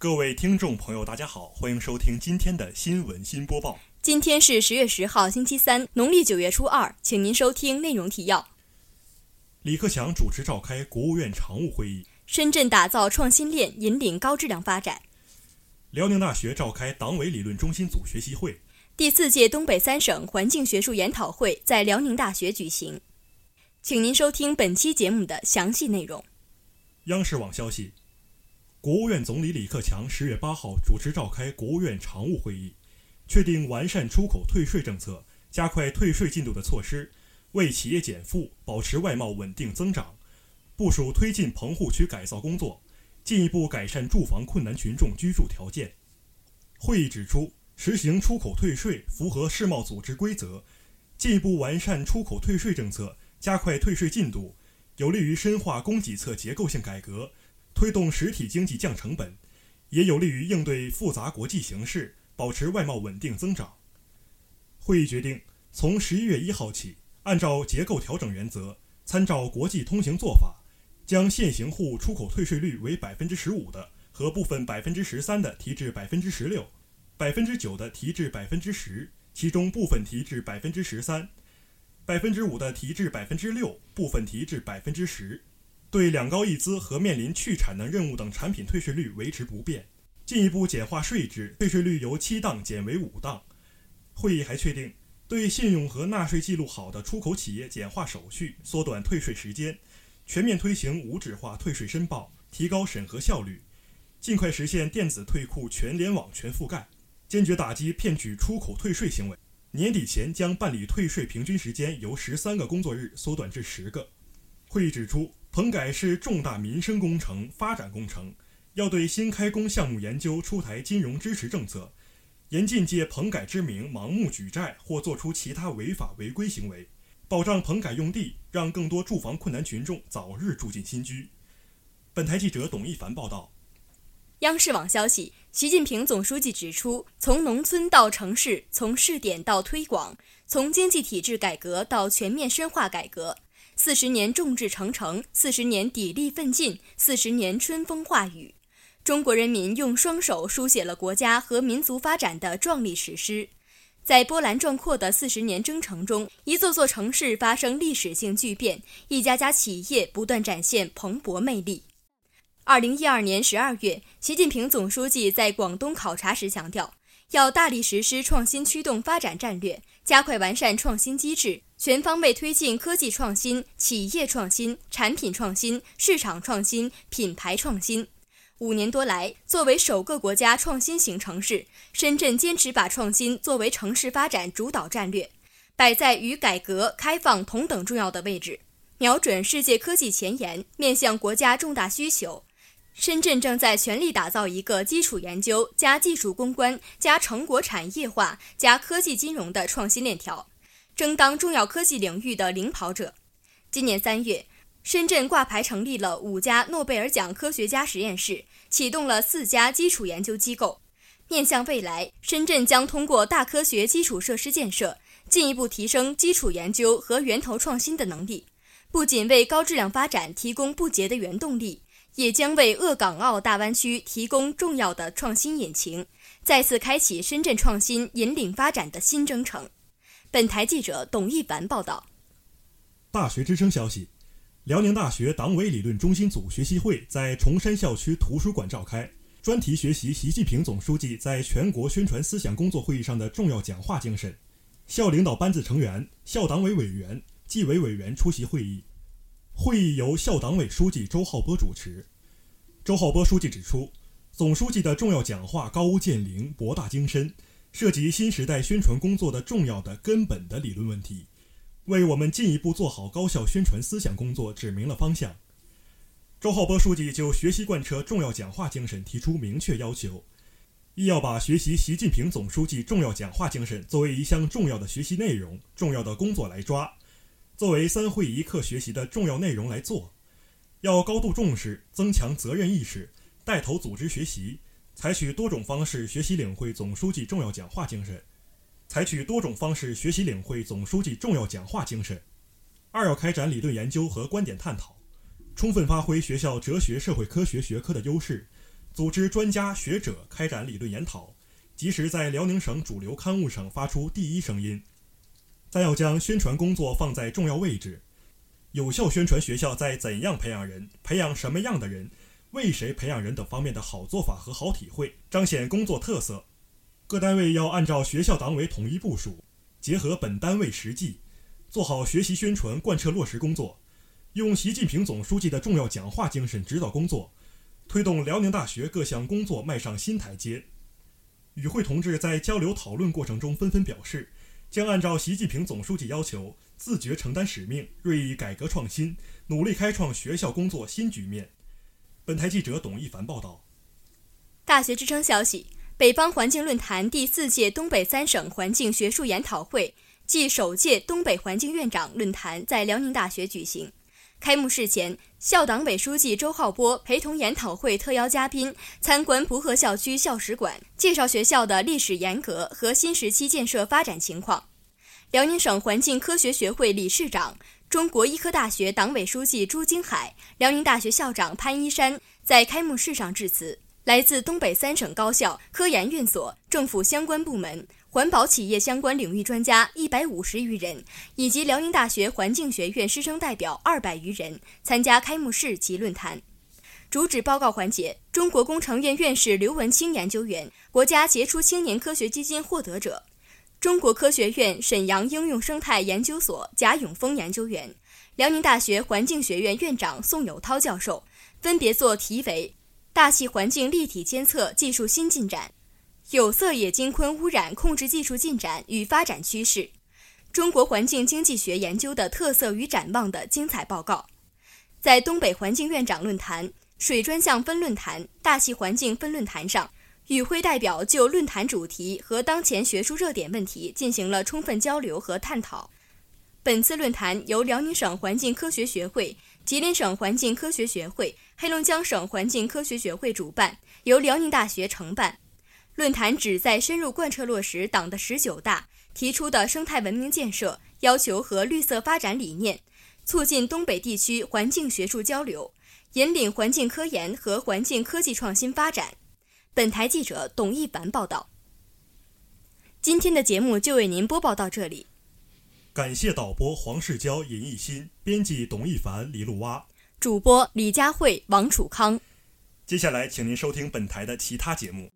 各位听众朋友大家好，欢迎收听今天的新闻新播报。 今天是10月10号星期三，农历9月初2，请您收听内容提要。 李克强主持召开国务院常务会议。 深圳打造创新链，引领高质量发展。 辽宁大学召开党委理论中心组学习会。 第4届东北3省环境学术研讨会在辽宁大学举行。请您收听本期节目的详细内容。 央视网消息，国务院总理李克强10月8号主持召开国务院常务会议，确定完善出口退税政策、加快退税进度的措施，为企业减负、保持外贸稳定增长，部署推进棚户区改造工作，进一步改善住房困难群众居住条件。会议指出，实行出口退税符合世贸组织规则，进一步完善出口退税政策，加快退税进度，有利于深化供给侧结构性改革，推动实体经济降成本，也有利于应对复杂国际形势，保持外贸稳定增长。会议决定，从11月1号起，按照结构调整原则，参照国际通行做法，将现行户出口退税率为15%的和部分13%的提至16%，9%的提至10%，其中部分提至13%，5%的提至6%，部分提至10%。对两高一资和面临去产能任务等产品退税率维持不变，进一步简化税制，退税率由7档减为5档。会议还确定，对信用和纳税记录好的出口企业简化手续，缩短退税时间，全面推行无纸化退税申报，提高审核效率，尽快实现电子退库全联网全覆盖，坚决打击骗取出口退税行为。年底前将办理退税平均时间由13个工作日缩短至10个。会议指出，棚改是重大民生工程、发展工程，要对新开工项目研究出台金融支持政策，严禁借棚改之名盲目举债或做出其他违法违规行为，保障棚改用地，让更多住房困难群众早日住进新居。本台记者董一凡报道。 央视网消息，习近平总书记指出，从农村到城市，从试点到推广，从经济体制改革到全面深化改革，40年众志成城，40年砥砺奋进，40年春风化雨。中国人民用双手书写了国家和民族发展的壮丽史诗。在波澜壮阔的40年征程中，一座座城市发生历史性巨变，一家家企业不断展现蓬勃魅力。2012年12月，习近平总书记在广东考察时强调，要大力实施创新驱动发展战略，加快完善创新机制，全方位推进科技创新、企业创新、产品创新、市场创新、品牌创新。5年多来，作为首个国家创新型城市，深圳坚持把创新作为城市发展主导战略，摆在与改革开放同等重要的位置，瞄准世界科技前沿，面向国家重大需求。深圳正在全力打造一个基础研究加技术攻关加成果产业化加科技金融的创新链条，争当重要科技领域的领跑者。今年3月，深圳挂牌成立了5家诺贝尔奖科学家实验室，启动了4家基础研究机构。面向未来，深圳将通过大科学基础设施建设，进一步提升基础研究和源头创新的能力，不仅为高质量发展提供不竭的原动力，也将为粤港澳大湾区提供重要的创新引擎，再次开启深圳创新引领发展的新征程。本台记者董一凡报道。 大学之声消息，辽宁大学党委理论中心组学习会在崇山校区图书馆召开，专题学习习近平总书记在全国宣传思想工作会议上的重要讲话精神。校领导班子成员、校党委委员、纪委委员出席会议。会议由校党委书记周浩波主持。周浩波书记指出，总书记的重要讲话高屋建瓴、博大精深，涉及新时代宣传工作的重要的根本的理论问题，为我们进一步做好高效宣传思想工作指明了方向。周浩波书记就学习贯彻重要讲话精神提出明确要求：一要把学习习近平总书记重要讲话精神作为一项重要的学习内容、重要的工作来抓，作为3会1课学习的重要内容来做，要高度重视，增强责任意识，带头组织学习，采取多种方式学习领会总书记重要讲话精神。2要开展理论研究和观点探讨，充分发挥学校哲学社会科学学科的优势， 组织专家学者开展理论研讨，及时在辽宁省主流刊物上发出第一声音。再要将宣传工作放在重要位置，有效宣传学校在怎样培养人、培养什么样的人、为谁培养人等方面的好做法和好体会，彰显工作特色。各单位要按照学校党委统一部署，结合本单位实际，做好学习宣传贯彻落实工作，用习近平总书记的重要讲话精神指导工作，推动辽宁大学各项工作迈上新台阶。与会同志在交流讨论过程中纷纷表示，将按照习近平总书记要求，自觉承担使命，锐意改革创新，努力开创学校工作新局面。本台记者董一凡报道。 大学之声消息，北方环境论坛第4届东北3省环境学术研讨会暨首届东北环境院长论坛在辽宁大学举行。开幕式前，校党委书记周浩波陪同研讨会特邀嘉宾参观蒲河校区校史馆，介绍学校的历史沿革和新时期建设发展情况。辽宁省环境科学学会理事长、中国医科大学党委书记朱京海、辽宁大学校长潘一山在开幕式上致辞。来自东北3省高校、科研院所、政府相关部门、环保企业相关领域专家150余人，以及辽宁大学环境学院师生代表200余人参加开幕式及论坛。主旨报告环节，中国工程院院士刘文清研究员，国家杰出青年科学基金获得者，中国科学院沈阳应用生态研究所贾永峰研究员，辽宁大学环境学院院长宋友涛教授，分别作题为大气环境立体监测技术新进展、有色冶金昆污染控制技术进展与发展趋势、中国环境经济学研究的特色与展望的精彩报告。在东北环境院长论坛、水专项分论坛、大气环境分论坛上，与会代表就论坛主题和当前学术热点问题进行了充分交流和探讨。本次论坛由辽宁省环境科学学会、吉林省环境科学学会、黑龙江省环境科学学会主办，由辽宁大学承办。论坛旨在深入贯彻落实党的19大提出的生态文明建设要求和绿色发展理念，促进东北地区环境学术交流，引领环境科研和环境科技创新发展。本台记者董一凡报道。今天的节目就为您播报到这里。 感谢导播黄世娇、尹艺新，编辑董一凡、李露蛙， 主播李佳慧、王楚康。 接下来请您收听本台的其他节目。